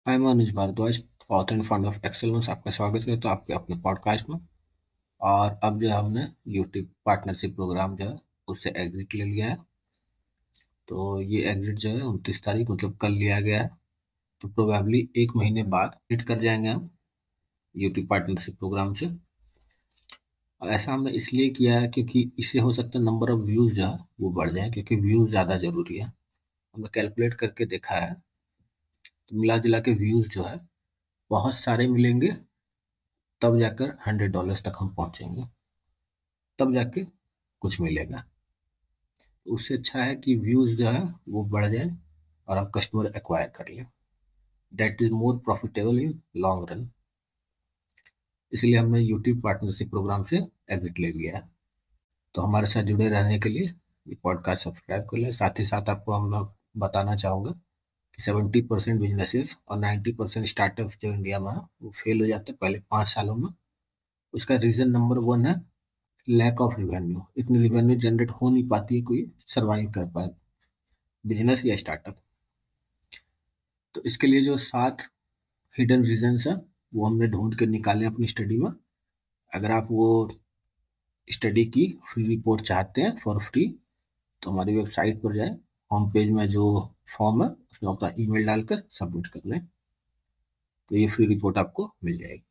हाय, मैं Anuj Bhardwaj, author and founder of Excellence. आपका स्वागत करता हूँ आपके अपने पॉडकास्ट में। और अब जो है हमने यूट्यूब पार्टनरशिप प्रोग्राम जो है उससे एग्जिट ले लिया है। तो ये एग्जिट जो है 29 तारीख मतलब कल लिया गया है। तो प्रोबेबली एक महीने बाद एग्जिट कर जाएंगे हम यूट्यूब पार्टनरशिप प्रोग्राम से। और ऐसा हमने इसलिए किया है क्योंकि इससे हो सकता है नंबर ऑफ व्यूज़ जो है वो बढ़ जाए, क्योंकि व्यूज़ ज़्यादा ज़रूरी है। हमने कैलकुलेट करके देखा है, तो मिला जुला के व्यूज़ जो है बहुत सारे मिलेंगे, तब जाकर $100 तक हम पहुंचेंगे, तब जाके कुछ मिलेगा। तो उससे अच्छा है कि व्यूज़ जो है वो बढ़ जाए और आप कस्टमर एक्वायर कर लें। That is more profitable in long run. इसलिए हमने यूट्यूब पार्टनरशिप प्रोग्राम से एग्जिट ले लिया है। तो हमारे साथ जुड़े रहने के लिए ये पॉडकास्ट सब्सक्राइब कर लें। साथ ही साथ आपको हम बताना चाहूँगा कि 70% बिजनेसेस और 90% स्टार्टअप्स जो इंडिया में है वो फेल हो जाते हैं पहले 5 सालों में। उसका रीज़न नंबर वन है लैक ऑफ रिवेन्यू। इतनी रिवेन्यू जनरेट हो नहीं पाती है कोई सर्वाइव कर पाए, बिजनेस या स्टार्टअप। तो इसके लिए जो 7 हिडन रीजंस हैं वो हमने ढूंढ के निकाले अपनी स्टडी में। अगर आप वो स्टडी की फ्री रिपोर्ट चाहते हैं फॉर फ्री, तो हमारी वेबसाइट पर जाएं, होम पेज में जो फॉर्म है उसमें अपना ईमेल डालकर सबमिट कर लें, तो ये फ्री रिपोर्ट आपको मिल जाएगी।